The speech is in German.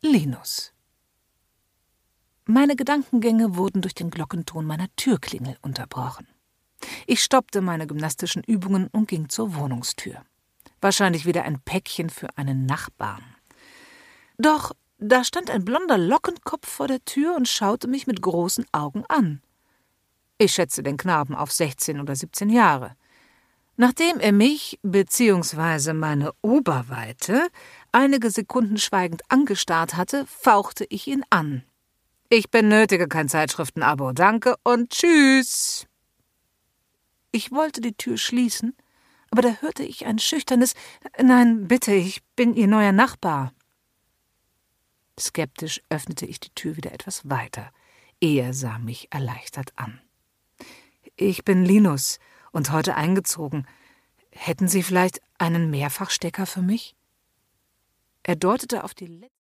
Linus. Meine Gedankengänge wurden durch den Glockenton meiner Türklingel unterbrochen. Ich stoppte meine gymnastischen Übungen und ging zur Wohnungstür. Wahrscheinlich wieder ein Päckchen für einen Nachbarn. Doch da stand ein blonder Lockenkopf vor der Tür und schaute mich mit großen Augen an. Ich schätzte den Knaben auf 16 oder 17 Jahre. Nachdem er mich bzw. meine Oberweite einige Sekunden schweigend angestarrt hatte, fauchte ich ihn an. »Ich benötige kein Zeitschriftenabo, danke und tschüss!« Ich wollte die Tür schließen, aber da hörte ich ein schüchternes »Nein, bitte, ich bin Ihr neuer Nachbar.« Skeptisch öffnete ich die Tür wieder etwas weiter. Er sah mich erleichtert an. »Ich bin Linus und heute eingezogen. Hätten Sie vielleicht einen Mehrfachstecker für mich?« Er deutete auf die letzte